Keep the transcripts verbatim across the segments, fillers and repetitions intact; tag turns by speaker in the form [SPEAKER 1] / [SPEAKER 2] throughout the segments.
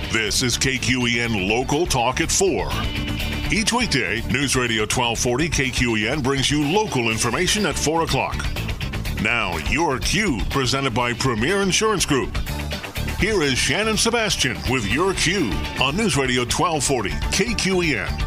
[SPEAKER 1] This is K Q E N Local Talk at four. Each weekday, News Radio twelve forty K Q E N brings you local information at four o'clock. Now, your Q, presented by Premier Insurance Group. Here is Shannon Sebastian with your Q on News Radio twelve forty K Q E N.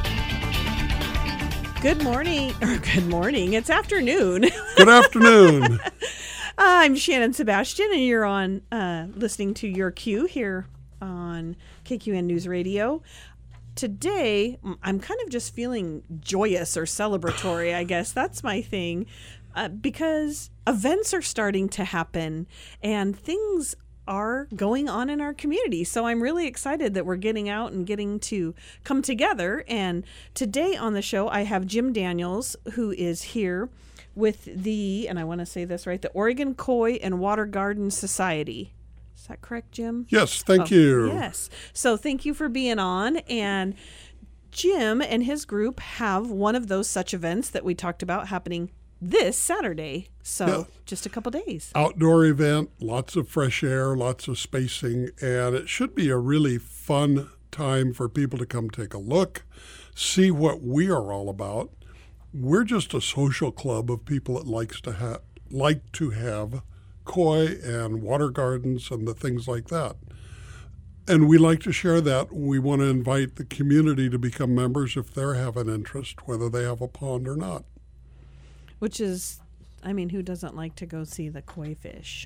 [SPEAKER 2] Good morning, or good morning, it's afternoon.
[SPEAKER 3] Good afternoon.
[SPEAKER 2] I'm Shannon Sebastian, and you're on uh, listening to your Q here on K Q E N News Radio. Today, I'm kind of just feeling joyous or celebratory, I guess. That's my thing, uh, because events are starting to happen, and things are going on in our community. So I'm really excited that we're getting out and getting to come together. And today on the show, I have Jim Daniels, who is here with the, and I want to say this right, the Oregon Koi and Water Garden Society. Is that correct, Jim?
[SPEAKER 3] Yes, thank
[SPEAKER 2] oh,
[SPEAKER 3] you.
[SPEAKER 2] Yes. So thank you for being on. And Jim and his group have one of those such events that we talked about happening this Saturday. So yeah. Just a couple days.
[SPEAKER 3] Outdoor event, lots of fresh air, lots of spacing, and it should be a really fun time for people to come take a look, see what we are all about. We're just a social club of people that likes to have like to have koi and water gardens and the things like that. And we like to share that. We want to invite the community to become members if they have an interest, whether they have a pond or not.
[SPEAKER 2] Which is, I mean, who doesn't like to go see the koi fish?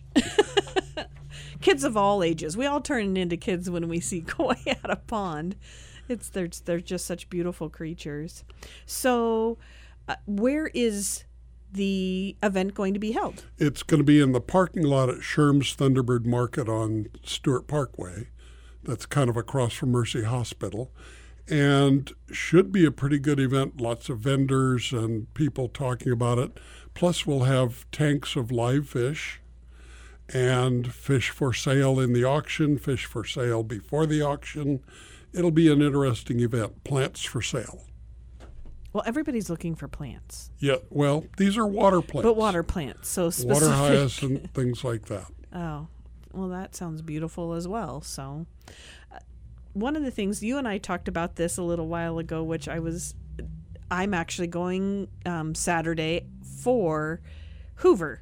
[SPEAKER 2] Kids of all ages. We all turn into kids when we see koi at a pond. It's they're, they're just such beautiful creatures. So uh, where is the event going to be held?
[SPEAKER 3] It's going to be in the parking lot at Sherm's Thunderbird Market on Stewart Parkway. That's kind of across from Mercy Hospital. And should be a pretty good event. Lots of vendors and people talking about it. Plus, we'll have tanks of live fish and fish for sale in the auction, fish for sale before the auction. It'll be an interesting event. Plants for sale.
[SPEAKER 2] Well, everybody's looking for plants.
[SPEAKER 3] Yeah, well, these are water plants.
[SPEAKER 2] But water plants, so specific.
[SPEAKER 3] Water hyacinth, things like that.
[SPEAKER 2] Oh, well, that sounds beautiful as well. So uh, one of the things, you and I talked about this a little while ago, which I was, I'm actually going um, Saturday for Hoover.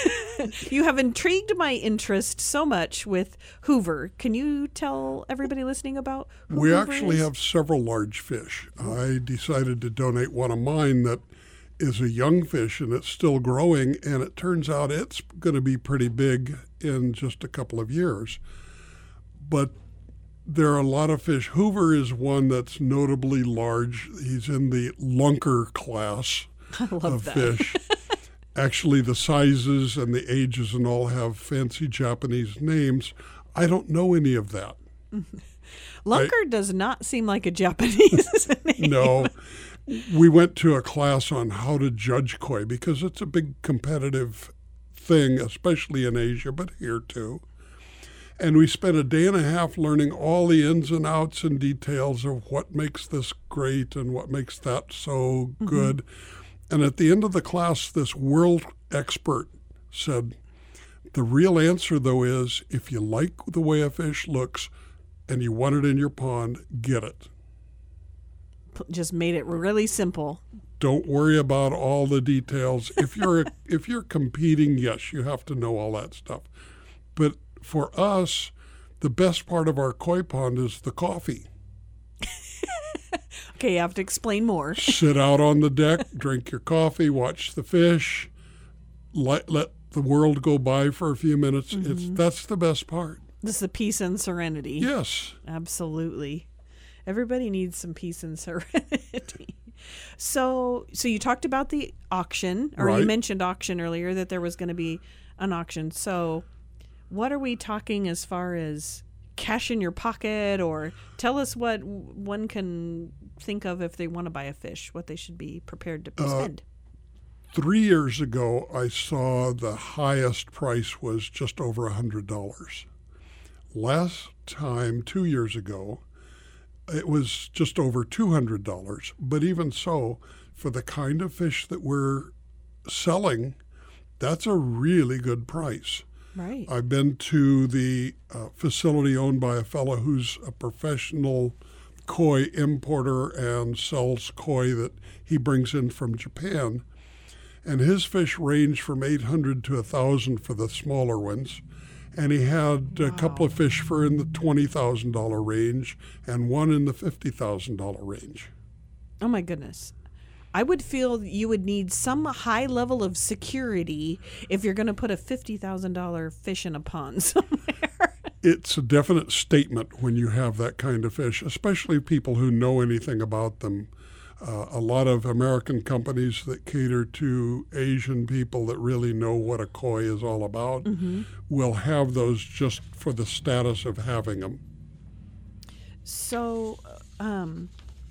[SPEAKER 2] You have intrigued my interest so much with Hoover. Can you tell everybody listening about who
[SPEAKER 3] We
[SPEAKER 2] Hoover
[SPEAKER 3] actually
[SPEAKER 2] is?
[SPEAKER 3] have several large fish. I decided to donate one of mine that is a young fish and it's still growing, and it turns out it's going to be pretty big in just a couple of years. But there are a lot of fish. Hoover is one that's notably large. He's in the lunker class
[SPEAKER 2] I love
[SPEAKER 3] of
[SPEAKER 2] that.
[SPEAKER 3] fish. Actually, the sizes and the ages and all have fancy Japanese names. I don't know any of that.
[SPEAKER 2] Lunker
[SPEAKER 3] I,
[SPEAKER 2] does not seem like a Japanese name.
[SPEAKER 3] No. We went to a class on how to judge koi because it's a big competitive thing, especially in Asia, but here too. And we spent a day and a half learning all the ins and outs and details of what makes this great and what makes that so mm-hmm. good. And at the end of the class, this world expert said, the real answer, though, is if you like the way a fish looks and you want it in your pond, get it.
[SPEAKER 2] Just made it really simple.
[SPEAKER 3] Don't worry about all the details. If you're if you're competing, yes, you have to know all that stuff. But for us, the best part of our koi pond is the coffee.
[SPEAKER 2] Okay, you have to explain more.
[SPEAKER 3] Sit out on the deck, drink your coffee, watch the fish, let, let the world go by for a few minutes. Mm-hmm. It's that's the best part.
[SPEAKER 2] This is the peace and serenity.
[SPEAKER 3] Yes.
[SPEAKER 2] Absolutely. Everybody needs some peace and serenity. So so you talked about the auction, or right. You mentioned auction earlier, that there was going to be an auction. So what are we talking as far as cash in your pocket, or tell us what one can think of if they want to buy a fish, what they should be prepared to spend?
[SPEAKER 3] Uh, three years ago, I saw the highest price was just over one hundred dollars. Last time, two years ago, it was just over two hundred dollars. But even so, for the kind of fish that we're selling, that's a really good price.
[SPEAKER 2] Right.
[SPEAKER 3] I've been to the uh, facility owned by a fellow who's a professional koi importer and sells koi that he brings in from Japan. And his fish range from eight hundred to one thousand for the smaller ones. And he had a
[SPEAKER 2] Wow.
[SPEAKER 3] couple of fish for in the twenty thousand dollars range and one in the fifty thousand dollars range.
[SPEAKER 2] Oh my goodness. I would feel that you would need some high level of security if you're going to put a fifty thousand dollars fish in a pond somewhere.
[SPEAKER 3] It's a definite statement when you have that kind of fish, especially people who know anything about them. Uh, a lot of American companies that cater to Asian people that really know what a koi is all about
[SPEAKER 2] Mm-hmm.
[SPEAKER 3] will have those just for the status of having them.
[SPEAKER 2] So, um,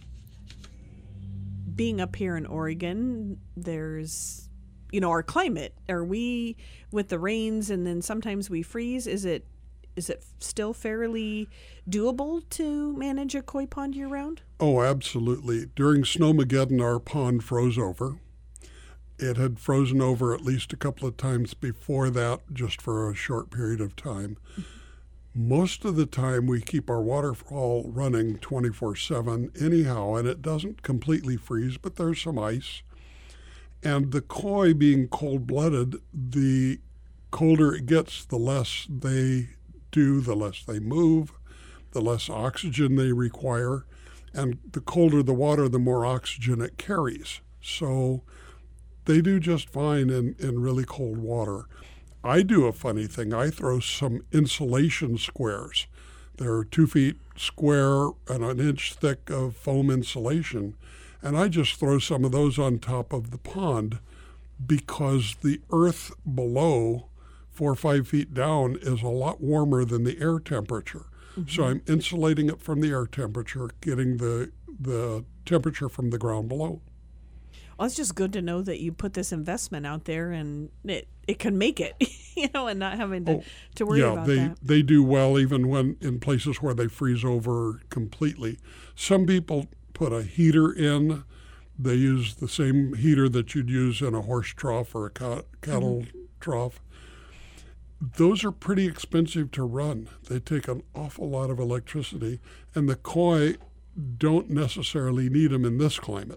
[SPEAKER 2] being up here in Oregon, there's, you know, our climate. Are we with the rains and then sometimes we freeze? Is it is it still fairly doable to manage a koi pond year round?
[SPEAKER 3] Oh, absolutely. During Snowmageddon, our pond froze over. It had frozen over at least a couple of times before that, just for a short period of time. Most of the time, we keep our waterfall running twenty-four seven anyhow, and it doesn't completely freeze, but there's some ice. And the koi being cold-blooded, the colder it gets, the less they do, the less they move, the less oxygen they require. And the colder the water, the more oxygen it carries. So they do just fine in, in really cold water. I do a funny thing. I throw some insulation squares. They're two feet square and an inch thick of foam insulation. And I just throw some of those on top of the pond because the earth below, four or five feet down, is a lot warmer than the air temperature. Mm-hmm. So I'm insulating it from the air temperature, getting the the temperature from the ground below.
[SPEAKER 2] Well, it's just good to know that you put this investment out there and it, it can make it, you know, and not having to,
[SPEAKER 3] Oh,
[SPEAKER 2] to worry
[SPEAKER 3] yeah,
[SPEAKER 2] about
[SPEAKER 3] they,
[SPEAKER 2] that.
[SPEAKER 3] they do well even when in places where they freeze over completely. Some people put a heater in. They use the same heater that you'd use in a horse trough or a ca- cattle mm-hmm. trough. Those are pretty expensive to run. They take an awful lot of electricity, and the koi don't necessarily need them in this climate.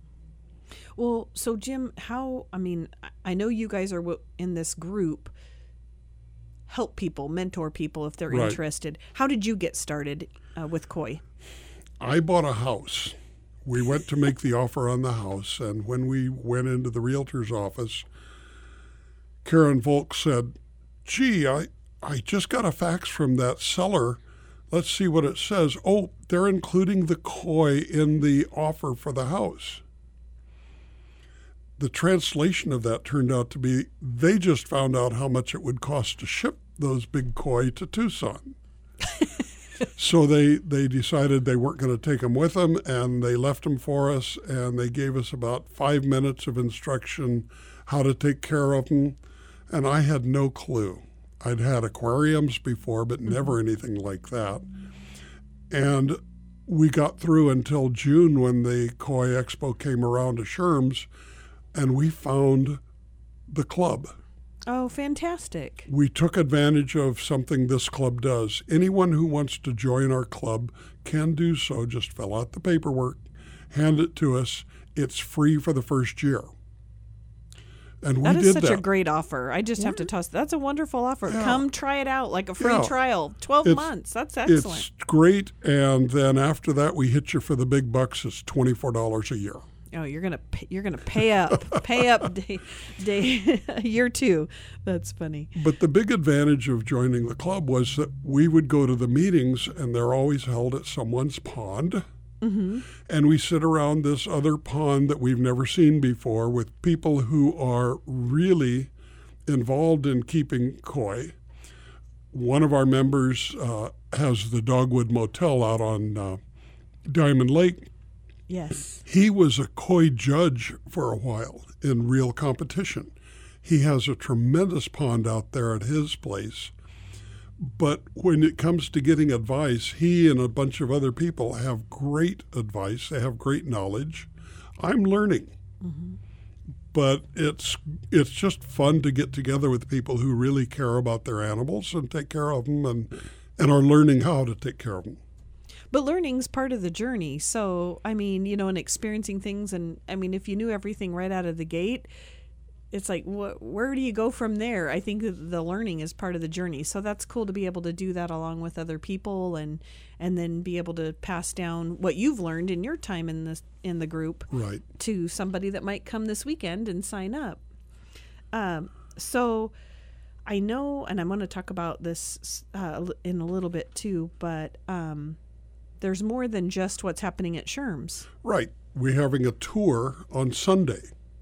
[SPEAKER 2] Well, so Jim, how, I mean, I know you guys are w- in this group, help people, mentor people if they're
[SPEAKER 3] Right.
[SPEAKER 2] interested. How did you get started uh, with koi?
[SPEAKER 3] I bought a house. We went to make the offer on the house, and when we went into the realtor's office, Karen Volk said, gee, I, I just got a fax from that seller. Let's see what it says. Oh, they're including the koi in the offer for the house. The translation of that turned out to be they just found out how much it would cost to ship those big koi to Tucson. So they, they decided they weren't going to take them with them, and they left them for us, and they gave us about five minutes of instruction how to take care of them, and I had no clue. I'd had aquariums before, but never anything like that. And we got through until June when the Koi Expo came around to Sherm's, and we found the club.
[SPEAKER 2] Oh, fantastic.
[SPEAKER 3] We took advantage of something this club does. Anyone who wants to join our club can do so. Just fill out the paperwork, hand it to us. It's free for the first year. And we
[SPEAKER 2] That is
[SPEAKER 3] did
[SPEAKER 2] such
[SPEAKER 3] that.
[SPEAKER 2] a great offer. I just have to toss. That's a wonderful offer.
[SPEAKER 3] Yeah.
[SPEAKER 2] Come try it out, like a free
[SPEAKER 3] Yeah.
[SPEAKER 2] trial. twelve
[SPEAKER 3] It's-
[SPEAKER 2] months. That's excellent.
[SPEAKER 3] It's great. And then after that, we hit you for the big bucks. It's twenty-four dollars a year.
[SPEAKER 2] Oh, you're gonna pay, you're gonna pay up, pay up day, day year two. That's funny.
[SPEAKER 3] But the big advantage of joining the club was that we would go to the meetings, and they're always held at someone's pond.
[SPEAKER 2] Mm-hmm.
[SPEAKER 3] And we sit around this other pond that we've never seen before with people who are really involved in keeping koi. One of our members uh, has the Dogwood Motel out on uh, Diamond Lake.
[SPEAKER 2] Yes.
[SPEAKER 3] He was a koi judge for a while in real competition. He has a tremendous pond out there at his place. But when it comes to getting advice, he and a bunch of other people have great advice. They have great knowledge. I'm learning.
[SPEAKER 2] Mm-hmm.
[SPEAKER 3] but it's it's just fun to get together with people who really care about their animals and take care of them and, and are learning how to take care of them.
[SPEAKER 2] But learning's part of the journey. So, I mean, you know, and experiencing things. And, I mean, if you knew everything right out of the gate, it's like, wh- where do you go from there? I think that the learning is part of the journey. So that's cool to be able to do that along with other people and and then be able to pass down what you've learned in your time in the, in the group
[SPEAKER 3] right.
[SPEAKER 2] to somebody that might come this weekend and sign up. Um, so I know, and I'm going to talk about this uh, in a little bit too, but... Um, there's more than just what's happening at Sherm's.
[SPEAKER 3] Right. We're having a tour on Sunday.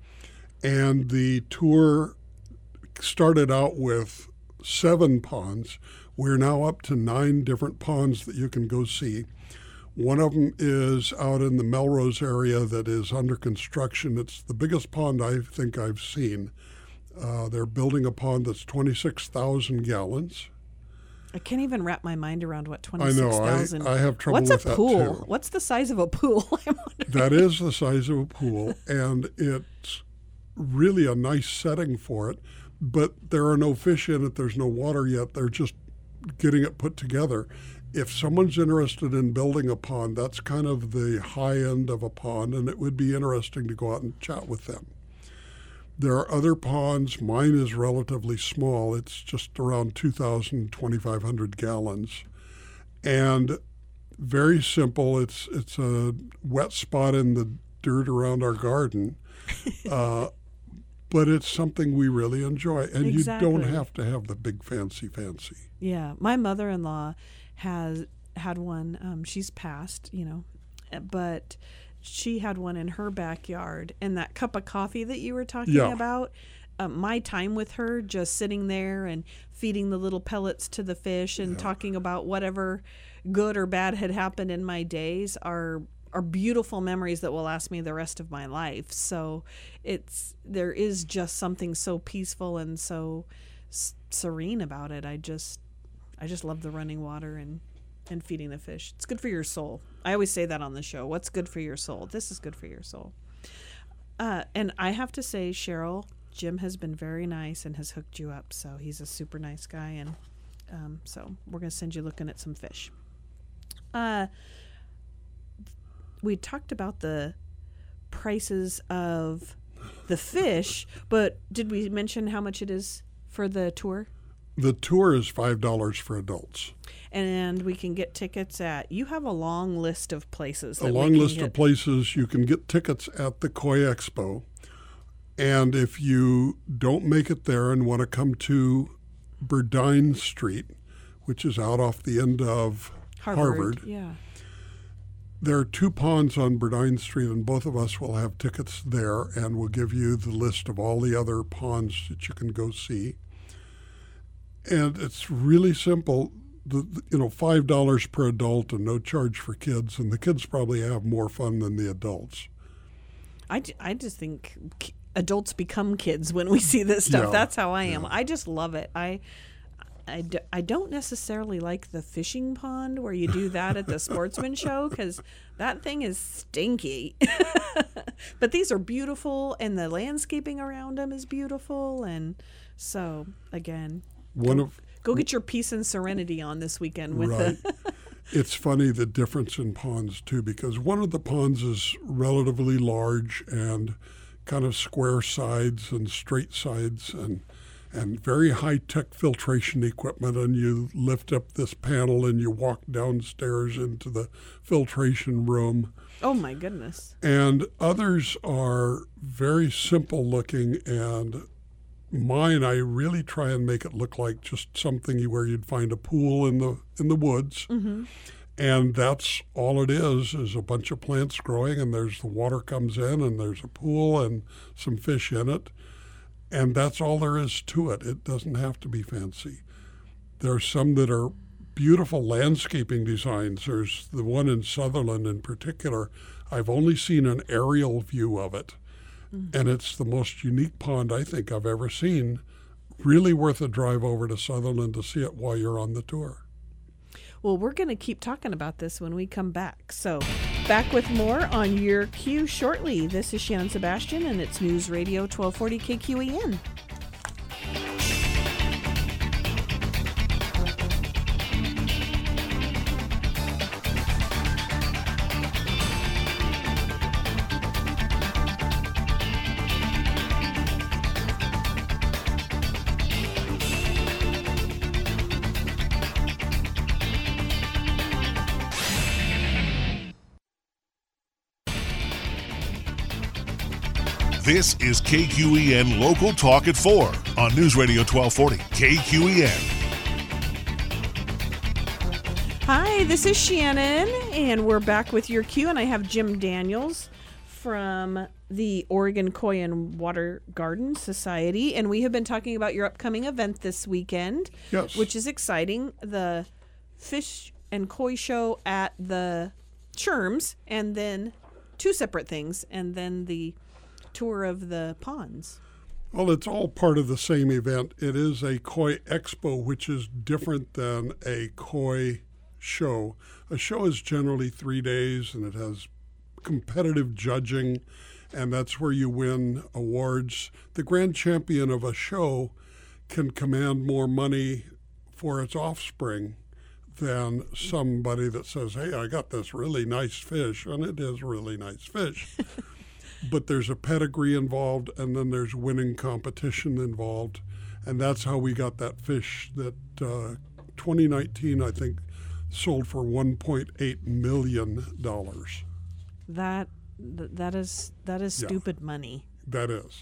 [SPEAKER 3] And the tour started out with seven ponds. We're now up to nine different ponds that you can go see. One of them is out in the Melrose area that is under construction. It's the biggest pond I think I've seen. Uh, they're building a pond that's twenty-six thousand gallons.
[SPEAKER 2] I can't even wrap my mind around what
[SPEAKER 3] I know.
[SPEAKER 2] twenty-six thousand.
[SPEAKER 3] I, I have trouble
[SPEAKER 2] What's
[SPEAKER 3] with
[SPEAKER 2] a
[SPEAKER 3] that
[SPEAKER 2] pool?
[SPEAKER 3] too.
[SPEAKER 2] What's the size of a pool? I'm wondering.
[SPEAKER 3] That is the size of a pool, and it's really a nice setting for it. But there are no fish in it. There's no water yet. They're just getting it put together. If someone's interested in building a pond, that's kind of the high end of a pond, and it would be interesting to go out and chat with them. There are other ponds. Mine is relatively small. It's just around two thousand, twenty-five hundred gallons. And very simple. It's it's a wet spot in the dirt around our garden. Uh, but it's something we really enjoy. And
[SPEAKER 2] Exactly.
[SPEAKER 3] you don't have to have the big fancy fancy.
[SPEAKER 2] Yeah. My mother-in-law has had one. Um, she's passed, you know, but... she had one in her backyard, and that cup of coffee that you were talking
[SPEAKER 3] Yeah.
[SPEAKER 2] about, uh, my time with her just sitting there and feeding the little pellets to the fish and
[SPEAKER 3] Yeah.
[SPEAKER 2] talking about whatever good or bad had happened in my days are are beautiful memories that will last me the rest of my life. So it's there is just something so peaceful and so s- serene about it. I just I just love the running water and and feeding the fish. It's good for your soul. I always say that on the show. What's good for your soul? This is good for your soul. Uh, and I have to say, Cheryl, Jim has been very nice and has hooked you up. So he's a super nice guy. And um, so we're going to send you looking at some fish. Uh, we talked about the prices of the fish, but did we mention how much it is for the tour?
[SPEAKER 3] The tour is five dollars for adults.
[SPEAKER 2] And we can get tickets at, you have a long list of places. That
[SPEAKER 3] A
[SPEAKER 2] we
[SPEAKER 3] long
[SPEAKER 2] can
[SPEAKER 3] list
[SPEAKER 2] get.
[SPEAKER 3] of places you can get tickets at the Koi Expo. And if you don't make it there and want to come to Burdine Street, which is out off the end of
[SPEAKER 2] Harvard.
[SPEAKER 3] Harvard,
[SPEAKER 2] Yeah.
[SPEAKER 3] there are two ponds on Burdine Street, and both of us will have tickets there, and we'll give you the list of all the other ponds that you can go see. And it's really simple. The, the- you know, five dollars per adult and no charge for kids, and the kids probably have more fun than the adults.
[SPEAKER 2] I, j- I just think k- adults become kids when we see this stuff.
[SPEAKER 3] Yeah,
[SPEAKER 2] That's how I am.
[SPEAKER 3] yeah.
[SPEAKER 2] I just love it. I, I, d- I don't necessarily like the fishing pond where you do that at the sportsman show because that thing is stinky. But these are beautiful, and the landscaping around them is beautiful. And so, again,
[SPEAKER 3] One
[SPEAKER 2] go,
[SPEAKER 3] of
[SPEAKER 2] go get your peace and serenity on this weekend with
[SPEAKER 3] right.
[SPEAKER 2] the...
[SPEAKER 3] It's funny the difference in ponds too, because one of the ponds is relatively large and kind of square sides and straight sides and and very high-tech filtration equipment, and you lift up this panel and you walk downstairs into the filtration room.
[SPEAKER 2] Oh, my goodness.
[SPEAKER 3] And others are very simple looking, and mine, I really try and make it look like just something where you'd find a pool in the in the woods.
[SPEAKER 2] Mm-hmm.
[SPEAKER 3] And that's all it is, is a bunch of plants growing, and there's the water comes in, and there's a pool and some fish in it. And that's all there is to it. It doesn't have to be fancy. There are some that are beautiful landscaping designs. There's the one in Sutherland in particular. I've only seen an aerial view of it. Mm-hmm. And it's the most unique pond I think I've ever seen. Really worth a drive over to Sutherland to see it while you're on the tour.
[SPEAKER 2] Well, we're going to keep talking about this when we come back. So, back with more on Your Q shortly. This is Shannon Sebastian, and it's News Radio twelve forty K Q E N.
[SPEAKER 1] This is K Q E N Local Talk at four on News Radio twelve forty K Q E N.
[SPEAKER 2] Hi, this is Shannon, and we're back with Your Q, and I have Jim Daniels from the Oregon Koi and Water Garden Society, and we have been talking about your upcoming event this weekend,
[SPEAKER 3] Yes.
[SPEAKER 2] which is exciting, the Fish and Koi Show at the Sherms, and then two separate things, and then the tour of the ponds.
[SPEAKER 3] Well, it's all part of the same event. It is a koi expo, which is different than a koi show. A show is generally three days, and it has competitive judging, and that's where you win awards. The grand champion of a show can command more money for its offspring than somebody that says, hey, I got this really nice fish, and it is really nice fish. But there's a pedigree involved, and then there's winning competition involved. And that's how we got that fish that uh, twenty nineteen, I think, sold for one point eight million dollars.
[SPEAKER 2] That that is that is
[SPEAKER 3] Yeah.
[SPEAKER 2] stupid money.
[SPEAKER 3] That is.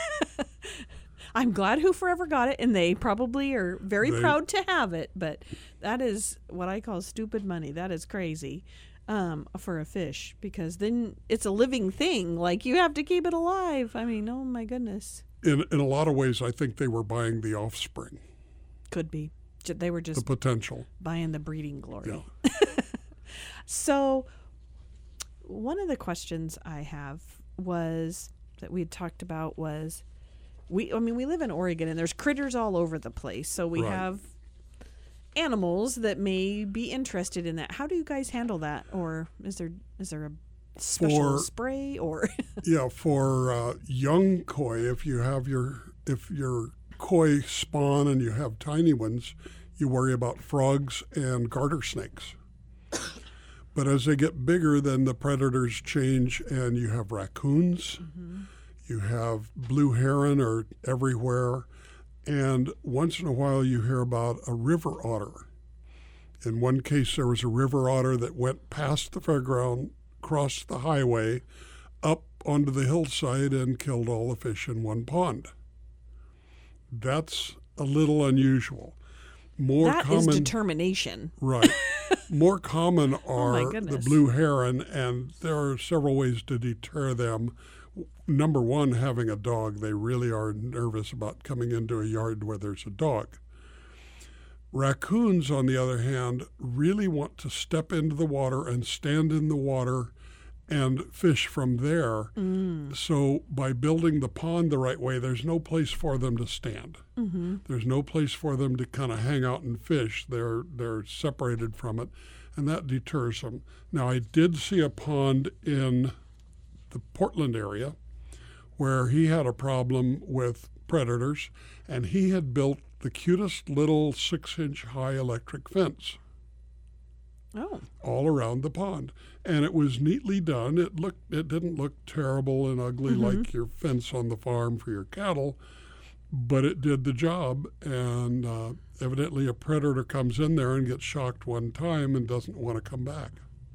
[SPEAKER 2] I'm glad Who Forever got it, and they probably are very
[SPEAKER 3] They-
[SPEAKER 2] proud to have it, but that is what I call stupid money. That is crazy. Um, for a fish, because then it's a living thing. Like, you have to keep it alive. I mean, oh my goodness.
[SPEAKER 3] In, in a lot of ways, I think they were buying the offspring,
[SPEAKER 2] Could be. Ju- They were
[SPEAKER 3] the
[SPEAKER 2] just
[SPEAKER 3] potential.
[SPEAKER 2] buying the breeding glory.
[SPEAKER 3] Yeah.
[SPEAKER 2] So, one of the questions I have was that we had talked about was we. I mean, we live in Oregon, and there's critters all over the place. So we
[SPEAKER 3] Right.
[SPEAKER 2] have animals that may be interested in that. How do you guys handle that, or is there is there a special
[SPEAKER 3] For-
[SPEAKER 2] spray or?
[SPEAKER 3] Yeah, for uh, young koi, if you have your if your koi spawn and you have tiny ones, you worry about frogs and garter snakes. But as they get bigger, then the predators change, and you have raccoons,
[SPEAKER 2] Mm-hmm.
[SPEAKER 3] you have blue heron are everywhere, and once in a while you hear about a river otter. In one case, there was a river otter that went past the fairground, crossed the highway, up onto the hillside, and killed all the fish in one pond. That's a little unusual. More
[SPEAKER 2] That is
[SPEAKER 3] common,
[SPEAKER 2] determination.
[SPEAKER 3] right? More common
[SPEAKER 2] Oh my
[SPEAKER 3] are the
[SPEAKER 2] goodness.
[SPEAKER 3] blue heron, and there are several ways to deter them. Number one, having a dog. They really are nervous about coming into a yard where there's a dog. Raccoons, on the other hand, really want to step into the water and stand in the water and fish from there.
[SPEAKER 2] Mm.
[SPEAKER 3] So by building the pond the right way, there's no place for them to stand.
[SPEAKER 2] Mm-hmm.
[SPEAKER 3] There's no place for them to kind of hang out and fish. They're they're separated from it, and that deters them. Now, I did see a pond in the Portland area where he had a problem with predators, and he had built the cutest little six-inch high electric fence
[SPEAKER 2] Oh,
[SPEAKER 3] all around the pond, and it was neatly done. It looked it didn't look terrible and ugly
[SPEAKER 2] Mm-hmm.
[SPEAKER 3] like your fence on the farm for your cattle, but it did the job. And uh, evidently, a predator comes in there and gets shocked one time and doesn't want to come back.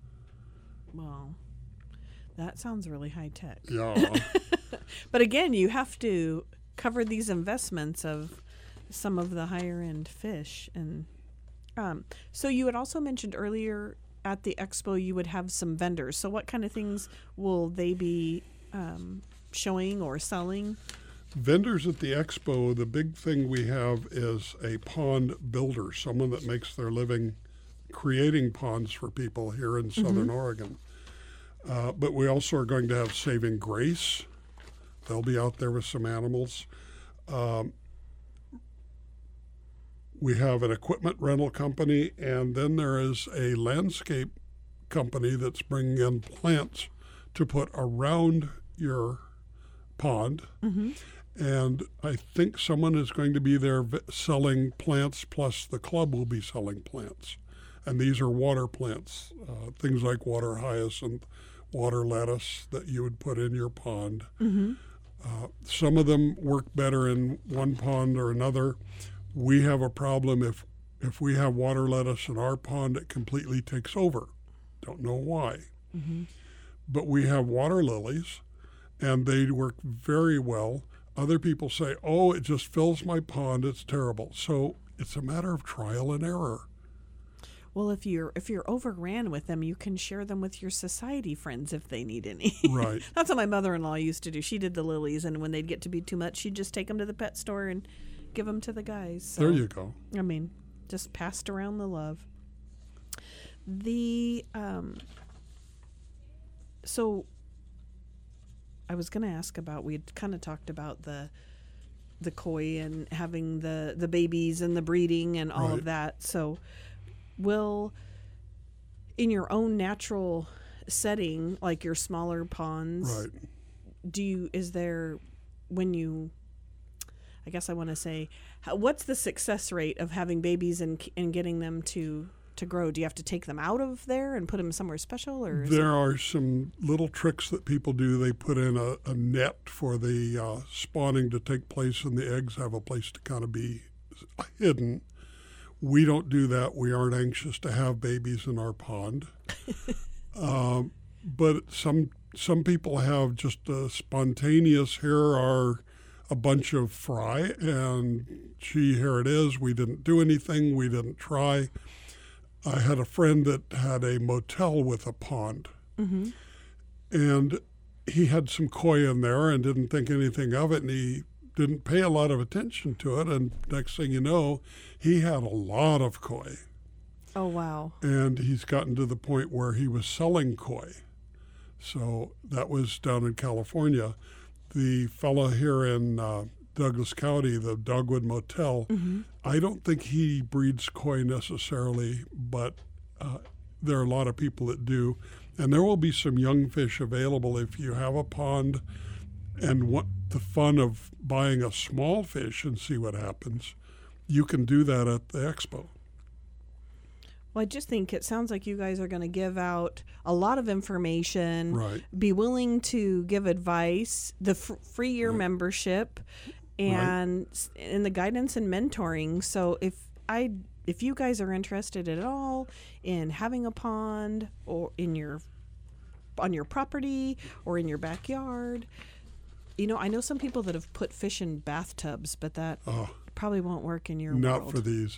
[SPEAKER 2] well, that sounds really high tech.
[SPEAKER 3] Yeah,
[SPEAKER 2] But again, you have to cover these investments of some of the higher end fish. And um, so you had also mentioned earlier at the expo you would have some vendors. So what kind of things will they be um, showing or selling?
[SPEAKER 3] vendors at the expo. The big thing we have is a pond builder, someone that makes their living creating ponds for people here in Southern Oregon. Uh, but we also are going to have Saving Grace. They'll be out there with some animals. Um, we have an equipment rental company, and then there is a landscape company that's bringing in plants to put around your pond.
[SPEAKER 2] Mm-hmm.
[SPEAKER 3] And I think someone is going to be there v- selling plants, plus the club will be selling plants. And these are water plants, uh, things like water hyacinth, water lettuce that you would put in your pond.
[SPEAKER 2] Mm-hmm.
[SPEAKER 3] Uh, some of them work better in one pond or another. We have a problem if if we have water lettuce in our pond, it completely takes over. Don't know why.
[SPEAKER 2] Mm-hmm.
[SPEAKER 3] But we have water lilies, and they work very well. Other people say, oh, it just fills my pond, it's terrible. So it's a matter of trial and error.
[SPEAKER 2] Well, if you're if you're overran with them, you can share them with your society friends if they need any.
[SPEAKER 3] Right.
[SPEAKER 2] That's what my mother-in-law used to do. She did the lilies, and when they'd get to be too much, she'd just take them to the pet store and give them to the guys. So,
[SPEAKER 3] There you go.
[SPEAKER 2] I mean, just passed around the love. The um. So, I was going to ask about. We had kind of talked about the the koi and having the the babies and the breeding and all
[SPEAKER 3] Right.
[SPEAKER 2] of that. So. Will, in your own natural setting, like your smaller ponds,
[SPEAKER 3] Right.
[SPEAKER 2] do you, is there, when you, I guess I want to say, how, what's the success rate of having babies and and getting them to, to grow? Do you have to take them out of there and put them somewhere special? Or is
[SPEAKER 3] There
[SPEAKER 2] it,
[SPEAKER 3] are some little tricks that people do. They put in a, a net for the uh, spawning to take place, and the eggs have a place to kind of be hidden. We don't do that. We aren't anxious to have babies in our pond. um, but some some people have just a spontaneous, here are a bunch of fry, and gee, here it is. We didn't do anything. We didn't try. I had a friend that had a motel with a pond.
[SPEAKER 2] mm-hmm.
[SPEAKER 3] And he had some koi in there and didn't think anything of it, and he didn't pay a lot of attention to it. And next thing you know, he had a lot of koi.
[SPEAKER 2] Oh, wow.
[SPEAKER 3] And he's gotten to the point where he was selling koi. So that was down in California. The fella here in uh, Douglas County, the Dogwood Motel,
[SPEAKER 2] Mm-hmm.
[SPEAKER 3] I don't think he breeds koi necessarily, but uh, there are a lot of people that do. And there will be some young fish available if you have a pond and want the fun of buying a small fish and see what happens. You can do that at the expo.
[SPEAKER 2] Well, I just think it sounds like you guys are going to give out a lot of information,
[SPEAKER 3] Right.
[SPEAKER 2] be willing to give advice, the f- free year
[SPEAKER 3] Right.
[SPEAKER 2] membership, and s and the guidance and mentoring. So if I if you guys are interested at all in having a pond or in your on your property or in your backyard, you know, I know some people that have put fish in bathtubs, but that
[SPEAKER 3] Oh,
[SPEAKER 2] probably won't work in your
[SPEAKER 3] not
[SPEAKER 2] world.
[SPEAKER 3] for these.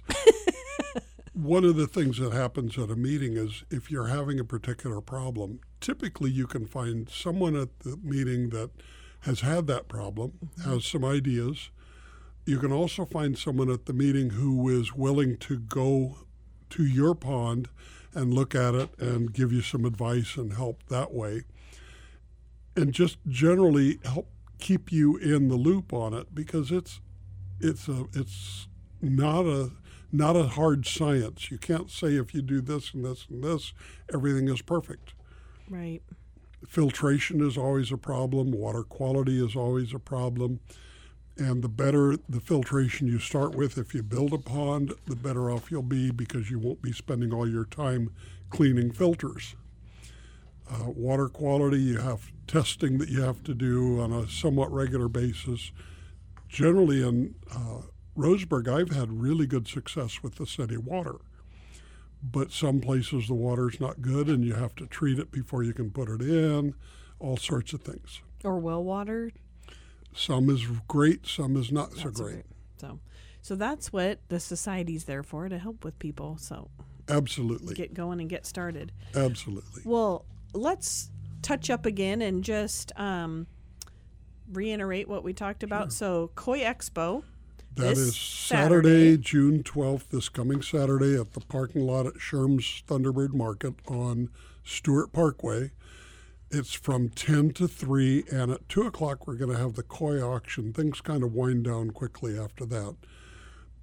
[SPEAKER 3] One of the things that happens at a meeting is if you're having a particular problem, typically you can find someone at the meeting that has had that problem,
[SPEAKER 2] Mm-hmm.
[SPEAKER 3] has some ideas. You can also find someone at the meeting who is willing to go to your pond and look at it and give you some advice and help that way. And just generally help keep you in the loop on it, because it's it's a it's not a not a hard science. You can't say if you do this and this and this, everything is perfect.
[SPEAKER 2] Right.
[SPEAKER 3] Filtration is always a problem. Water quality is always a problem. And the better the filtration you start with, if you build a pond, the better off you'll be, because you won't be spending all your time cleaning filters. Uh, water quality, you have testing that you have to do on a somewhat regular basis. Generally in uh, Roseburg, I've had really good success with the city water. But some places the water's not good and you have to treat it before you can put it in, all sorts of things.
[SPEAKER 2] Or well water.
[SPEAKER 3] Some is great, some is not so
[SPEAKER 2] Not so
[SPEAKER 3] great.
[SPEAKER 2] great. So, so that's what the society's there for, to help with people. So
[SPEAKER 3] Absolutely.
[SPEAKER 2] get going and get started.
[SPEAKER 3] Absolutely.
[SPEAKER 2] Well, let's touch up again and just um, reiterate what we talked about. So, Koi Expo.
[SPEAKER 3] That
[SPEAKER 2] this
[SPEAKER 3] is
[SPEAKER 2] Saturday.
[SPEAKER 3] Saturday, June twelfth, this coming Saturday at the parking lot at Sherm's Thunderbird Market on Stewart Parkway. It's from ten to three, and at two o'clock we're going to have the koi auction. Things kind of wind down quickly after that.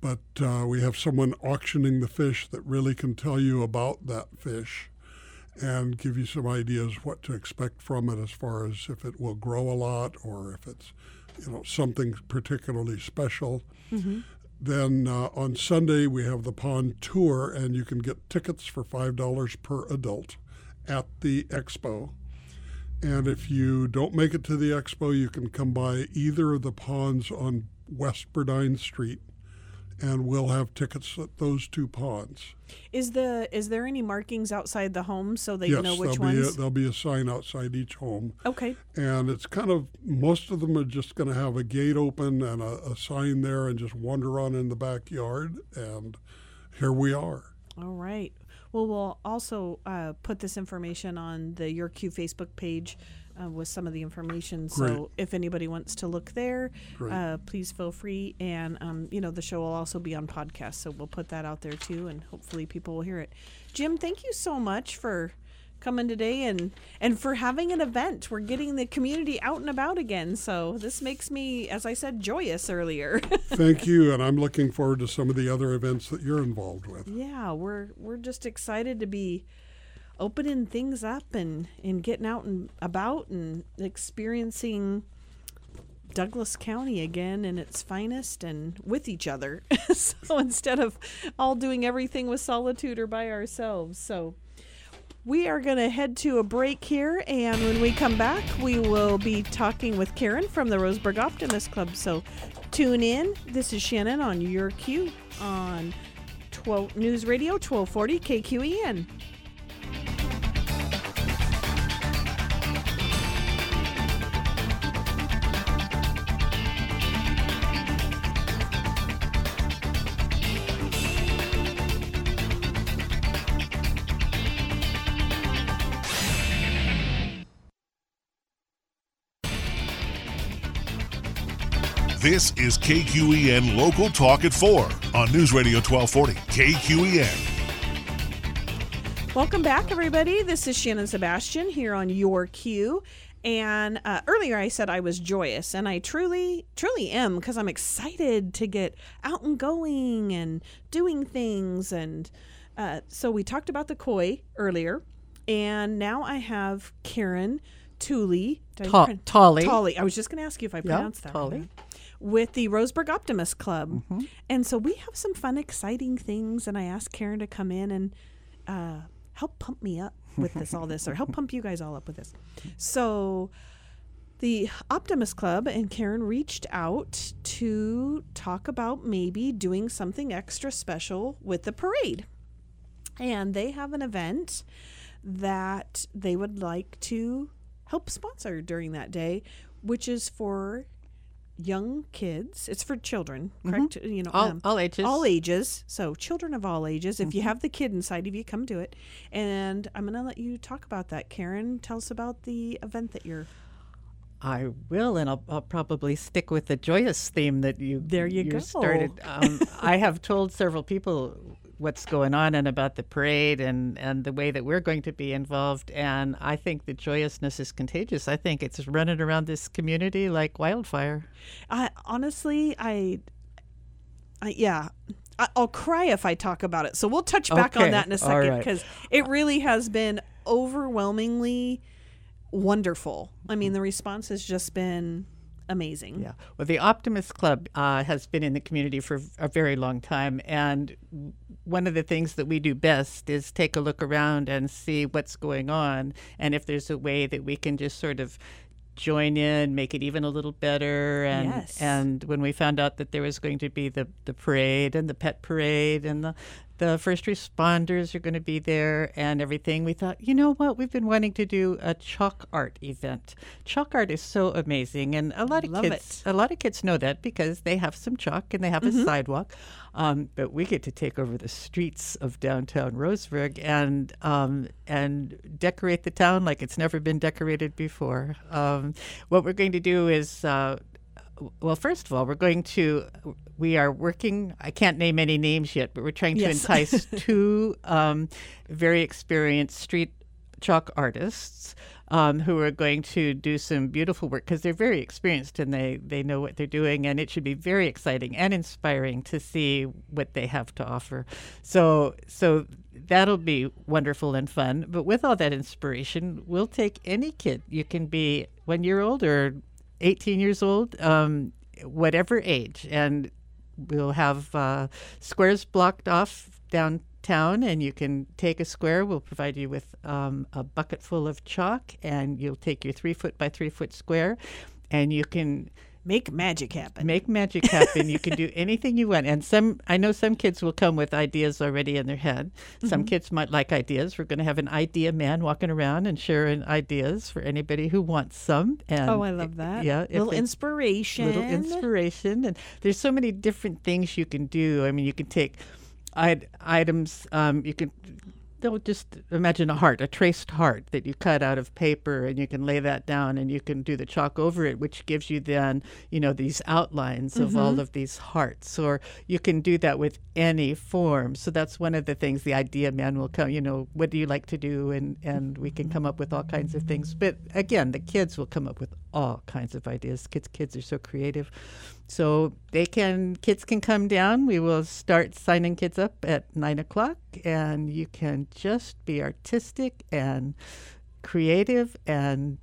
[SPEAKER 3] but uh, we have someone auctioning the fish that really can tell you about that fish and give you some ideas what to expect from it as far as if it will grow a lot or if it's, you know, something particularly special. Mm-hmm. Then uh, on Sunday we have the pond tour, and you can get tickets for five dollars per adult at the expo. And if you don't make it to the expo, you can come by either of the ponds on West Burdine Street, and we'll have tickets at those two ponds.
[SPEAKER 2] Is the is there any markings outside the home so that
[SPEAKER 3] yes,
[SPEAKER 2] you know which
[SPEAKER 3] there'll be
[SPEAKER 2] ones?
[SPEAKER 3] a, there'll be a sign outside each home.
[SPEAKER 2] Okay.
[SPEAKER 3] And it's kind of, most of them are just going to have a gate open and a, a sign there and just wander on in the backyard. And here we are.
[SPEAKER 2] All right. Well, we'll also uh, put this information on the Your Q Facebook page uh, with some of the information.
[SPEAKER 3] Great.
[SPEAKER 2] So if anybody wants to look there, uh, please feel free. And, um, you know, the show will also be on podcast. So we'll put that out there, too, and hopefully people will hear it. Jim, thank you so much for coming today and, and for having an event. We're getting the community out and about again. So this makes me, as I said, joyous earlier.
[SPEAKER 3] Thank you. And I'm looking forward to some of the other events that you're involved with.
[SPEAKER 2] Yeah, we're we're just excited to be opening things up and, and getting out and about and experiencing Douglas County again in its finest and with each other. So instead of all doing everything with solitude or by ourselves. So we are going to head to a break here, and when we come back, we will be talking with Karen from the Roseburg Optimist Club. So tune in. This is Shannon on Your Q on twelve News Radio twelve forty K Q E N.
[SPEAKER 1] This is K Q E N Local Talk at four on News Radio twelve forty K Q E N.
[SPEAKER 2] Welcome back, everybody. This is Shannon Sebastian here on Your Q. And uh, earlier I said I was joyous, and I truly, truly am, because I'm excited to get out and going and doing things. And uh, so we talked about the koi earlier, and now I have Karen Tooley.
[SPEAKER 4] Ta- Tolley.
[SPEAKER 2] Tolley. I was just going to ask you if I pronounced
[SPEAKER 4] yep,
[SPEAKER 2] that
[SPEAKER 4] Tolley.
[SPEAKER 2] right. With the Roseburg Optimist Club.
[SPEAKER 4] Mm-hmm.
[SPEAKER 2] And so we have some fun, exciting things, and I asked Karen to come in and uh, help pump me up with this, all this, or help pump you guys all up with this. So the Optimist Club and Karen reached out to talk about maybe doing something extra special with the parade. And they have an event that they would like to help sponsor during that day, which is for young kids. It's for children, correct?
[SPEAKER 4] Mm-hmm.
[SPEAKER 2] You know,
[SPEAKER 4] all,
[SPEAKER 2] um,
[SPEAKER 4] all ages.
[SPEAKER 2] all ages. So children of all ages. If
[SPEAKER 4] Mm-hmm.
[SPEAKER 2] you have the kid inside of you, come do it. And I'm going to let you talk about that. Karen, tell us about the event that you're.
[SPEAKER 4] I will, and I'll, I'll probably stick with the joyous theme that you
[SPEAKER 2] There you go.
[SPEAKER 4] started. Um, I have told several people what's going on and about the parade and, and the way that we're going to be involved, and I think the joyousness is contagious. I think it's running around this community like wildfire.
[SPEAKER 2] I honestly, I, I yeah. I, I'll cry if I talk about it. So we'll touch back
[SPEAKER 4] Okay.
[SPEAKER 2] on that in a
[SPEAKER 4] All
[SPEAKER 2] second,
[SPEAKER 4] right.
[SPEAKER 2] because it really has been overwhelmingly wonderful. I mean, the response has just been amazing.
[SPEAKER 4] Yeah. Well, the Optimist Club uh, has been in the community for a very long time, and one of the things that we do best is take a look around and see what's going on, and if there's a way that we can just sort of join in, make it even a little better. And
[SPEAKER 2] Yes.
[SPEAKER 4] and when we found out that there was going to be the, the parade and the pet parade and the the first responders are going to be there and everything, we thought, you know what, we've been wanting to do a chalk art event. Chalk art is so amazing, and a lot of
[SPEAKER 2] Love
[SPEAKER 4] kids
[SPEAKER 2] it.
[SPEAKER 4] a lot of kids know that because they have some chalk and they have
[SPEAKER 2] Mm-hmm.
[SPEAKER 4] a sidewalk. Um, but we get to take over the streets of downtown Roseburg and um, and decorate the town like it's never been decorated before. Um, what we're going to do is, uh, well, first of all, we're going to, we are working, I can't name any names yet, but we're trying to
[SPEAKER 2] Yes.
[SPEAKER 4] entice two um, very experienced street chalk artists um, who are going to do some beautiful work because they're very experienced and they, they know what they're doing, and it should be very exciting and inspiring to see what they have to offer. So so that'll be wonderful and fun. But with all that inspiration, we'll take any kid. You can be one year old or eighteen years old, um, whatever age, and we'll have uh, squares blocked off downtown, and you can take a square. We'll provide you with um, a bucket full of chalk, and you'll take your three foot by three foot square, and you can
[SPEAKER 2] Make magic happen.
[SPEAKER 4] make magic happen. You can do anything you want. And some, I know some kids will come with ideas already in their head. Some
[SPEAKER 2] Mm-hmm.
[SPEAKER 4] kids might like ideas. We're going to have an idea man walking around and sharing ideas for anybody who wants some. And
[SPEAKER 2] Oh, I love that.
[SPEAKER 4] Yeah, if
[SPEAKER 2] Little
[SPEAKER 4] it's-
[SPEAKER 2] inspiration.
[SPEAKER 4] little inspiration. And there's so many different things you can do. I mean, you can take I'd, items, um, you can, they'll just imagine a heart, a traced heart that you cut out of paper, and you can lay that down and you can do the chalk over it, which gives you then, you know, these outlines of all of these hearts. Or you can do that with any form. So that's one of the things the idea man will come, you know, what do you like to do? And, and we can come up with all kinds of things. But again, the kids will come up with all kinds of ideas. Kids, kids are so creative. So they can, kids can come down. We will start signing kids up at nine o'clock, and you can just be artistic and creative, and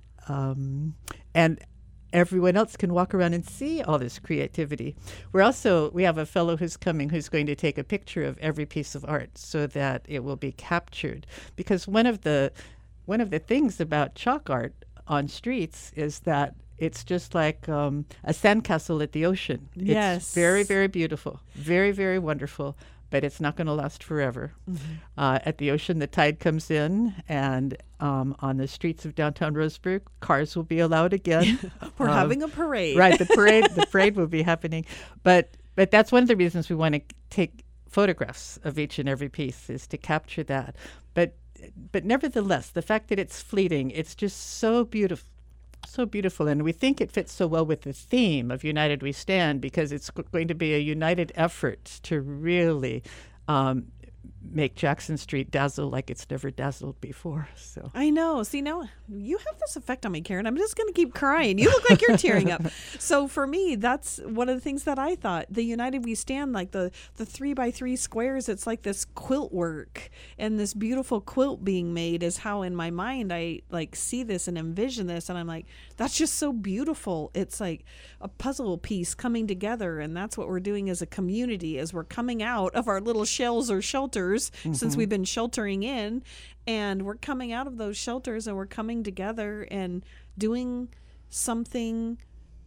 [SPEAKER 4] um, and everyone else can walk around and see all this creativity. We're also, we have a fellow who's coming who's going to take a picture of every piece of art so that it will be captured. Because one of the one of the things about chalk art on streets is that it's just like um, a sandcastle at the ocean.
[SPEAKER 2] Yes.
[SPEAKER 4] It's very, very beautiful, very, very wonderful, but it's not going to last forever. Mm-hmm. Uh, at the ocean, the tide comes in, and um, on the streets of downtown Roseburg, cars will be allowed again.
[SPEAKER 2] We're
[SPEAKER 4] Um,
[SPEAKER 2] having a parade.
[SPEAKER 4] Right, the parade, the parade will be happening. But but that's one of the reasons we want to take photographs of each and every piece, is to capture that. But but nevertheless, the fact that it's fleeting, it's just so beautiful. So beautiful, and we think it fits so well with the theme of United We Stand, because it's g- going to be a united effort to really um, make Jackson Street dazzle like it's never dazzled before. So
[SPEAKER 2] I know. See, now you have this effect on me, Karen. I'm just going to keep crying. You look like you're tearing up. So for me, that's one of the things that I thought. The United We Stand, like the, the three by three squares, it's like this quilt work and this beautiful quilt being made is how in my mind I like see this and envision this. And I'm like, that's just so beautiful. It's like a puzzle piece coming together. And that's what we're doing as a community, as we're coming out of our little shells or shelters, mm-hmm. since we've been sheltering in. And we're coming out of those shelters and we're coming together and doing something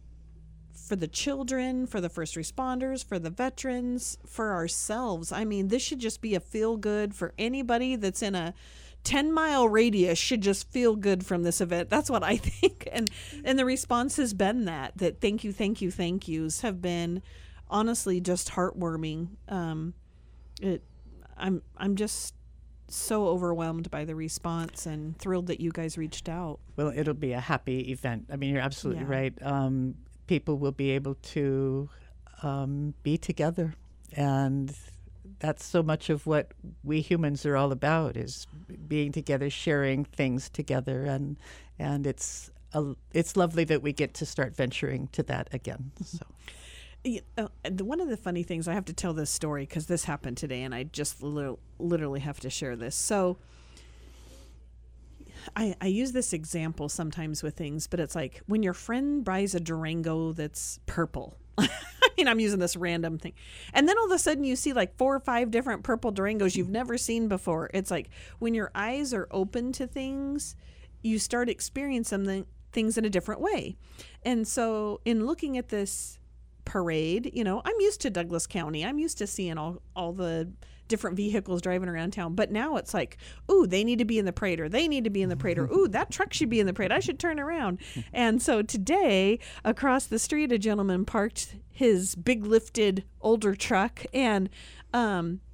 [SPEAKER 2] for the children, for the first responders, for the veterans, for ourselves. I mean, this should just be a feel good for anybody that's in a ten mile radius should just feel good from this event. That's what I think. And and the response has been that, that thank you, thank you, thank yous have been honestly just heartwarming. Um, it, I'm I'm just so overwhelmed by the response and thrilled that you guys reached out.
[SPEAKER 4] well, it'll be a happy event. I mean, you're absolutely
[SPEAKER 2] Yeah.
[SPEAKER 4] right. Um, people will be able to um, be together, and that's so much of what we humans are all about, is being together, sharing things together, and and it's a, it's lovely that we get to start venturing to that again. So.
[SPEAKER 2] You know, and one of the funny things, I have to tell this story because this happened today, and I just li- literally have to share this. So I, I use this example sometimes with things, but it's like when your friend buys a Durango that's purple. I mean, I'm using this random thing. And then all of a sudden you see like four or five different purple Durangos you've never seen before. It's like when your eyes are open to things, you start experiencing the, things in a different way. And so in looking at this parade, you know, I'm used to Douglas County. I'm used to seeing all, all the different vehicles driving around town. But now it's like, ooh, they need to be in the parade, or they need to be in the parade, or ooh, that truck should be in the parade. I should turn around. And so today, across the street, a gentleman parked his big lifted older truck, and um,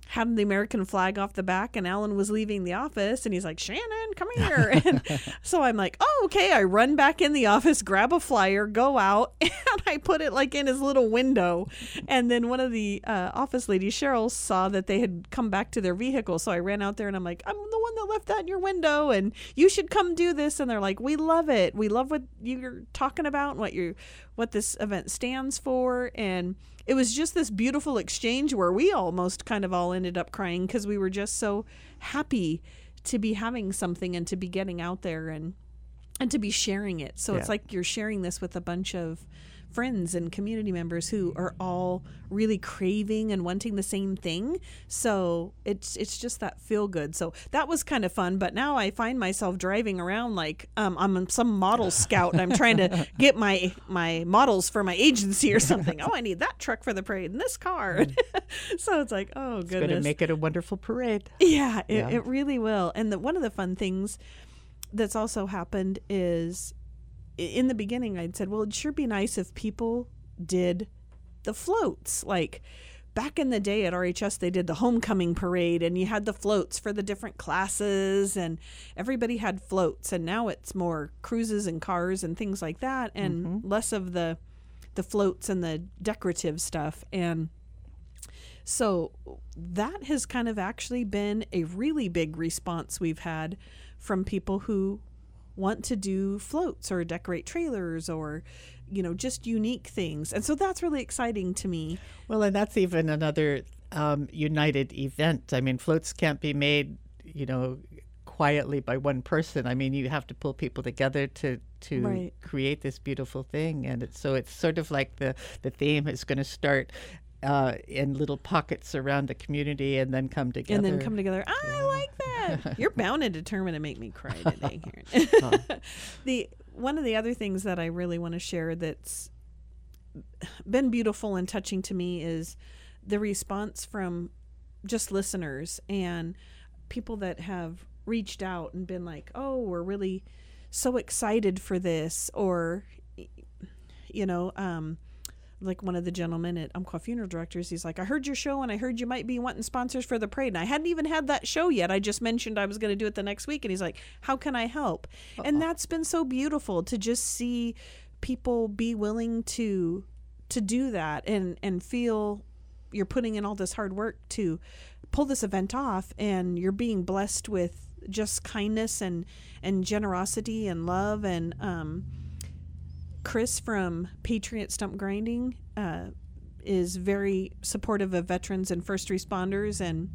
[SPEAKER 2] had the American flag off the back, and Alan was leaving the office, and he's like, Shannon, come here. And so I'm like, oh, okay. I run back in the office, grab a flyer, go out, and I put it like in his little window. And then one of the uh, office ladies, Cheryl, saw that they had come back to their vehicle. So I ran out there and I'm like, I'm the one that left that in your window, and you should come do this. And they're like, we love it. We love what you're talking about and what you what this event stands for. And it was just this beautiful exchange where we almost kind of all ended up crying because we were just so happy to be having something and to be getting out there and and to be sharing it. So
[SPEAKER 4] Yeah.
[SPEAKER 2] it's like you're sharing this with a bunch of friends and community members who are all really craving and wanting the same thing. So it's it's just that feel good. So that was kind of fun. But now I find myself driving around like um, I'm some model scout and I'm trying to get my my models for my agency or something. Oh, I need that truck for the parade and this car. So it's like, oh
[SPEAKER 4] It's
[SPEAKER 2] goodness.
[SPEAKER 4] going to make it a wonderful parade.
[SPEAKER 2] Yeah, it,
[SPEAKER 4] Yeah.
[SPEAKER 2] it really will. And the, one of the fun things that's also happened is i- in the beginning, I'd said, well, it'd sure be nice if people did the floats. Like back in the day at R H S, they did the homecoming parade and you had the floats for the different classes and everybody had floats. And now it's more cruises and cars and things like that and less of the the floats and the decorative stuff. And so that has kind of actually been a really big response we've had from people who want to do floats or decorate trailers or, you know, just unique things. And so that's really exciting to me.
[SPEAKER 4] Well, and that's even another um, united event. I mean, floats can't be made, you know, quietly by one person. I mean, you have to pull people together to to
[SPEAKER 2] Right.
[SPEAKER 4] create this beautiful thing. And it's, so it's sort of like the, the theme is going to start uh, in little pockets around the community and then come together.
[SPEAKER 2] And then come together. I like that. You're bound and determined to make me cry today, Karen. the one of the other things that I really want to share that's been beautiful and touching to me is the response from just listeners and people that have reached out and been like, oh, we're really so excited for this. Or, you know, um, like one of the gentlemen at Umpqua Funeral Directors, he's like, I heard your show and I heard you might be wanting sponsors for the parade. And I hadn't even had that show yet. I just mentioned I was going to do it the next week. And he's like, how can I help? Uh-oh. And that's been so beautiful to just see people be willing to to do that and, and feel you're putting in all this hard work to pull this event off and you're being blessed with just kindness and, and generosity and love. And, um, Chris from Patriot Stump Grinding uh, is very supportive of veterans and first responders. And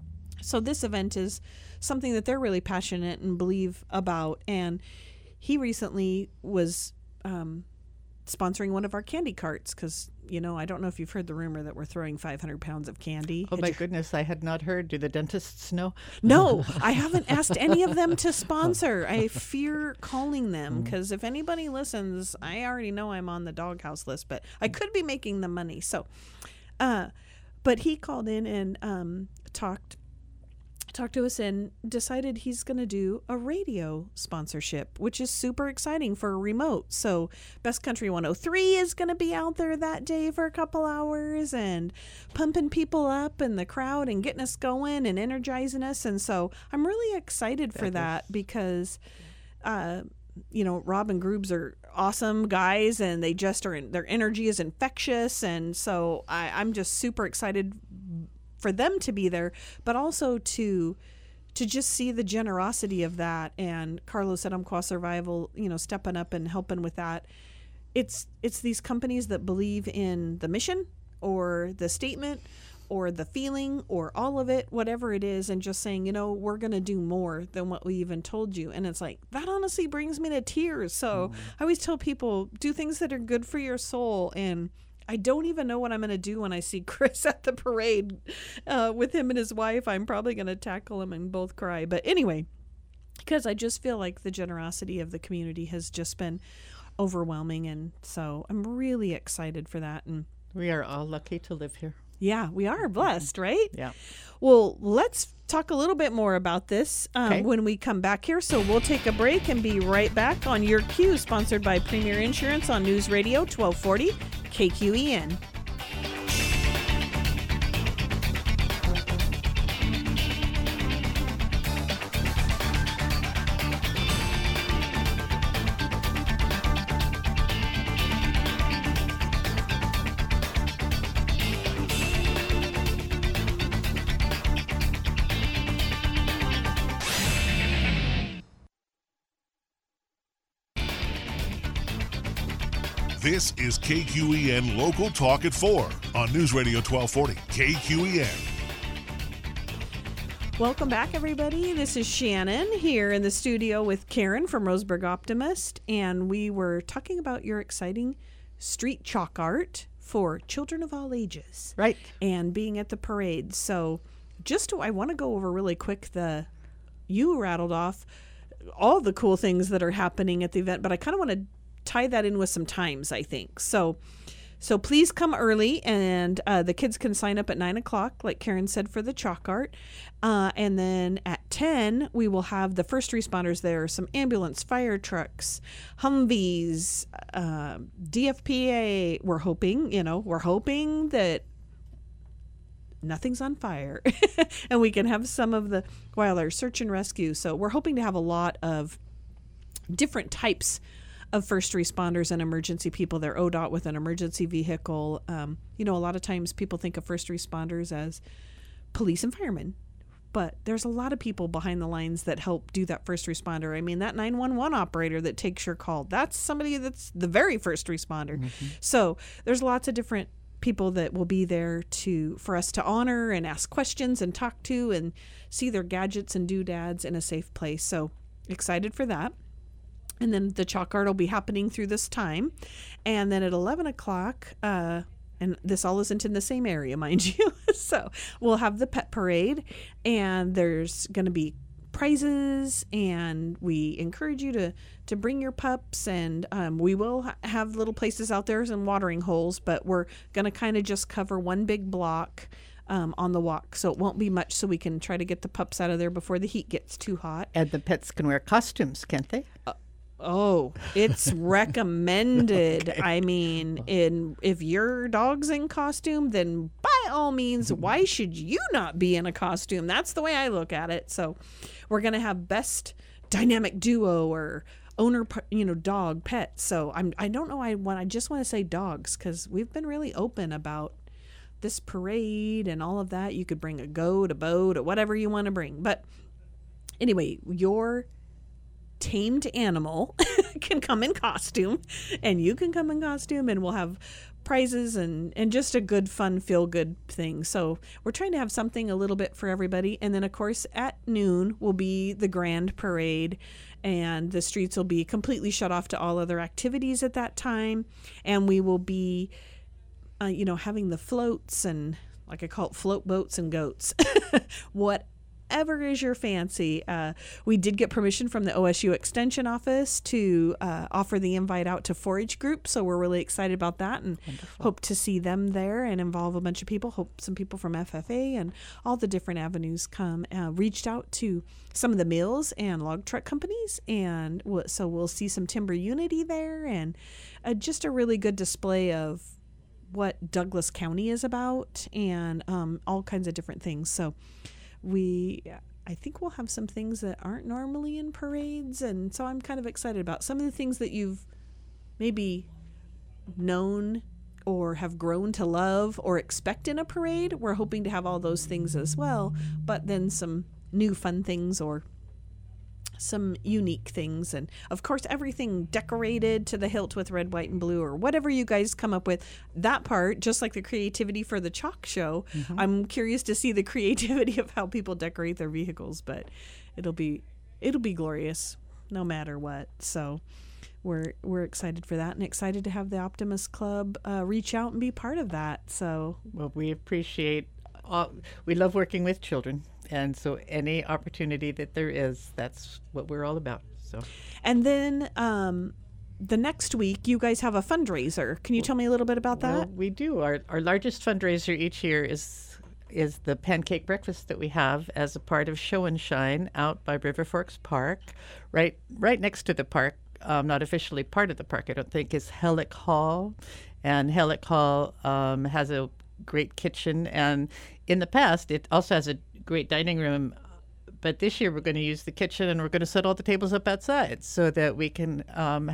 [SPEAKER 2] so this event is something that they're really passionate and believe about. And he recently was um, sponsoring one of our candy carts because, you know, I don't know if you've heard the rumor that we're throwing five hundred pounds of candy.
[SPEAKER 4] Oh, my goodness. I had not heard. Do the dentists know?
[SPEAKER 2] No, I haven't asked any of them to sponsor. I fear calling them because if anybody listens, I already know I'm on the doghouse list, but I could be making the money. So, uh, but he called in and um, talked talked to us and decided he's going to do a radio sponsorship, which is super exciting for a remote. So Best Country one oh three is going to be out there that day for a couple hours and pumping people up in the crowd and getting us going and energizing us. And so I'm really excited for that, that because, uh, you know, Rob and Groobs are awesome guys and they just are, their energy is infectious. And so I, I'm just super excited for them to be there, but also to to just see the generosity of that. And Carlos at Umpqua Survival, you know, stepping up and helping with that. It's it's these companies that believe in the mission or the statement or the feeling or all of it, whatever it is, and just saying, you know, we're going to do more than what we even told you. And it's like, that honestly brings me to tears. So mm. I always tell people, do things that are good for your soul. And I don't even know what I'm going to do when I see Chris at the parade uh, with him and his wife. I'm probably going to tackle him and both cry. But anyway, because I just feel like the generosity of the community has just been overwhelming. And so I'm really excited for that. And
[SPEAKER 4] we are all lucky to live here.
[SPEAKER 2] Yeah, we are blessed, right?
[SPEAKER 4] Yeah.
[SPEAKER 2] Well, let's talk a little bit more about this um,
[SPEAKER 4] okay.
[SPEAKER 2] when we come back here. So we'll take a break and be right back on Your Q, sponsored by Premier Insurance on News Radio twelve forty K Q E N.
[SPEAKER 1] This is K Q E N Local Talk at four on News Radio twelve forty K Q E N.
[SPEAKER 2] Welcome back, everybody. This is Shannon here in the studio with Karen from Roseburg Optimist, and we were talking about your exciting street chalk art for children of all ages.
[SPEAKER 4] Right.
[SPEAKER 2] And being at the parade. So just to, I want to go over really quick the, you rattled off all the cool things that are happening at the event, but I kind of want to tie that in with some times, I think. So So please come early, and uh, the kids can sign up at nine o'clock, like Karen said, for the chalk art. Uh, and then at ten, we will have the first responders there, some ambulance, fire trucks, Humvees, uh, D F P A. We're hoping, you know, we're hoping that nothing's on fire and we can have some of the wildlife search and rescue. So we're hoping to have a lot of different types of first responders and emergency people. They're O D O T with an emergency vehicle. Um, you know, a lot of times people think of first responders as police and firemen, but there's a lot of people behind the lines that help do that first responder. I mean, that nine one one operator that takes your call, that's somebody that's the very first responder. Mm-hmm. So there's lots of different people that will be there to for us to honor and ask questions and talk to and see their gadgets and doodads in a safe place. So excited for that. And then the chalk art will be happening through this time. And then at eleven o'clock, uh, and this all isn't in the same area, mind you. So we'll have the pet parade, and there's going to be prizes, and we encourage you to, to bring your pups, and um, we will ha- have little places out there and watering holes, but we're going to kind of just cover one big block um, on the walk. So it won't be much, so we can try to get the pups out of there before the heat gets too hot.
[SPEAKER 4] And the pets can wear costumes, can't they?
[SPEAKER 2] Uh, Oh, it's recommended. Okay. I mean, in if your dog's in costume, then by all means, why should you not be in a costume? That's the way I look at it. So we're going to have best dynamic duo or owner, you know, dog, pet. So I'm, I don't know. I want, I just want to say dogs, because we've been really open about this parade and all of that. You could bring a goat, a boat, or whatever you want to bring. But anyway, your tamed animal can come in costume, and you can come in costume, and we'll have prizes and and just a good fun feel good thing. So we're trying to have something a little bit for everybody. And then of course at noon will be the grand parade, and the streets will be completely shut off to all other activities at that time, and we will be uh, you know having the floats, and like I call it, float boats and goats. What Whatever is your fancy. Uh, we did get permission from the O S U Extension Office to uh, offer the invite out to four H groups, so we're really excited about that, and Wonderful. Hope to see them there and involve a bunch of people. Hope some people from F F A and all the different avenues come. Uh, reached out to some of the mills and log truck companies, and w- so we'll see some Timber Unity there, and uh, just a really good display of what Douglas County is about, and um, all kinds of different things. So we, I think we'll have some things that aren't normally in parades, and so I'm kind of excited about some of the things that you've maybe known or have grown to love or expect in a parade. We're hoping to have all those things as well, but then some new fun things or some unique things, and of course everything decorated to the hilt with red, white, and blue, or whatever you guys come up with. That part, just like the creativity for the chalk show, mm-hmm. I'm curious to see the creativity of how people decorate their vehicles, but it'll be it'll be glorious no matter what. So we're we're excited for that, and excited to have the Optimist Club uh, reach out and be part of that. So
[SPEAKER 4] well, we appreciate all, we love working with children. And so any opportunity that there is, that's what we're all about. So,
[SPEAKER 2] and then um, the next week, you guys have a fundraiser. Can you tell me a little bit about that?
[SPEAKER 4] Well, we do. Our our largest fundraiser each year is is the pancake breakfast that we have as a part of Show and Shine out by River Forks Park, right right next to the park. Um, not officially part of the park, I don't think, is Hellick Hall, and Hellick Hall um, has a great kitchen, and in the past, it also has a great dining room, but this year we're going to use the kitchen, and we're going to set all the tables up outside so that we can um,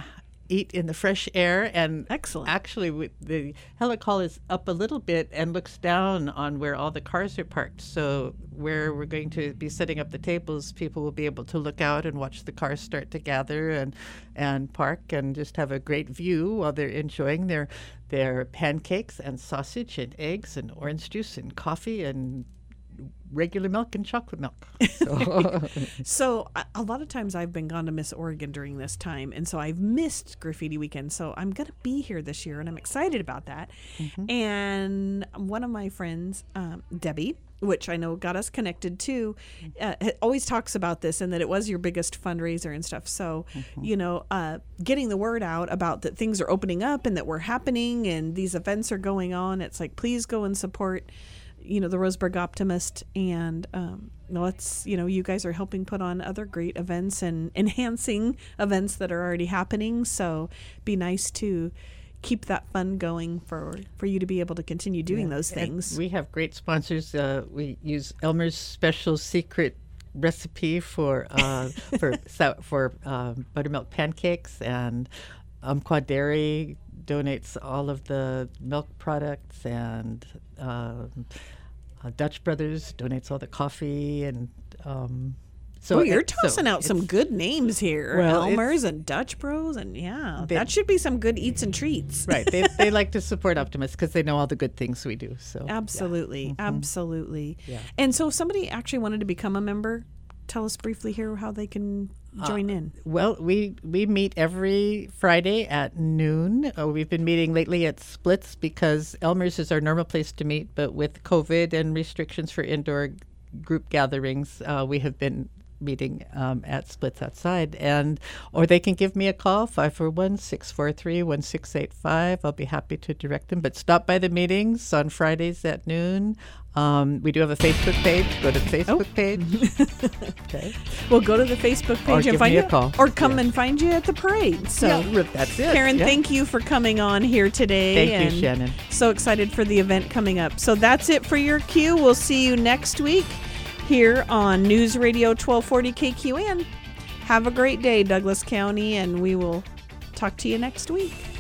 [SPEAKER 4] eat in the fresh air. And
[SPEAKER 2] Excellent.
[SPEAKER 4] actually, we, the Hellick Hall is up a little bit and looks down on where all the cars are parked. So where we're going to be setting up the tables, people will be able to look out and watch the cars start to gather and and park and just have a great view while they're enjoying their their pancakes and sausage and eggs and orange juice and coffee and regular milk and chocolate milk. So,
[SPEAKER 2] So a, a lot of times I've been gone to Miss Oregon during this time, and so I've missed Graffiti Weekend. So I'm going to be here this year, and I'm excited about that. Mm-hmm. And one of my friends, um, Debbie, which I know got us connected too, uh, always talks about this and that it was your biggest fundraiser and stuff. So, mm-hmm. you know, uh, getting the word out about that things are opening up and that we're happening and these events are going on. It's like, please go and support, you know, the Roseburg Optimist, and um, let's, you know, you guys are helping put on other great events and enhancing events that are already happening. So be nice to keep that fun going for, for you to be able to continue doing yeah. those things.
[SPEAKER 4] And we have great sponsors. Uh, we use Elmer's special secret recipe for uh, for for uh, buttermilk pancakes, and Umpqua Dairy donates all of the milk products, and uh, uh, Dutch Brothers donates all the coffee, and um, so
[SPEAKER 2] oh, you're
[SPEAKER 4] it,
[SPEAKER 2] tossing
[SPEAKER 4] so
[SPEAKER 2] out some good names here.
[SPEAKER 4] Well,
[SPEAKER 2] Elmer's and Dutch Bros, and yeah,
[SPEAKER 4] they,
[SPEAKER 2] that should be some good eats and treats.
[SPEAKER 4] Right. They they like to support Optimists because they know all the good things we do. So
[SPEAKER 2] absolutely,
[SPEAKER 4] yeah.
[SPEAKER 2] absolutely.
[SPEAKER 4] Yeah.
[SPEAKER 2] And so if somebody actually wanted to become a member, tell us briefly here how they can join
[SPEAKER 4] uh,
[SPEAKER 2] in.
[SPEAKER 4] Well, we, we meet every Friday at noon. Uh, we've been meeting lately at Splits because Elmer's is our normal place to meet, but with COVID and restrictions for indoor group gatherings, uh, we have been meeting um, at Splits outside. And or they can give me a call, five four one, six four three, one six eight five. I'll be happy to direct them. But stop by the meetings on Fridays at noon. Um, we do have a Facebook page. Go to the Facebook
[SPEAKER 2] oh.
[SPEAKER 4] page. Okay.
[SPEAKER 2] Well, go to the Facebook page
[SPEAKER 4] or
[SPEAKER 2] and
[SPEAKER 4] give
[SPEAKER 2] find
[SPEAKER 4] me
[SPEAKER 2] you,
[SPEAKER 4] a call.
[SPEAKER 2] or come
[SPEAKER 4] yeah.
[SPEAKER 2] and find you at the parade. So
[SPEAKER 4] yeah, that's it.
[SPEAKER 2] Karen,
[SPEAKER 4] yeah.
[SPEAKER 2] thank you for coming on here today.
[SPEAKER 4] Thank
[SPEAKER 2] and
[SPEAKER 4] you, Shannon.
[SPEAKER 2] So excited for the event coming up. So that's it for your Q. We'll see you next week here on News Radio twelve forty K Q N. Have a great day, Douglas County, and we will talk to you next week.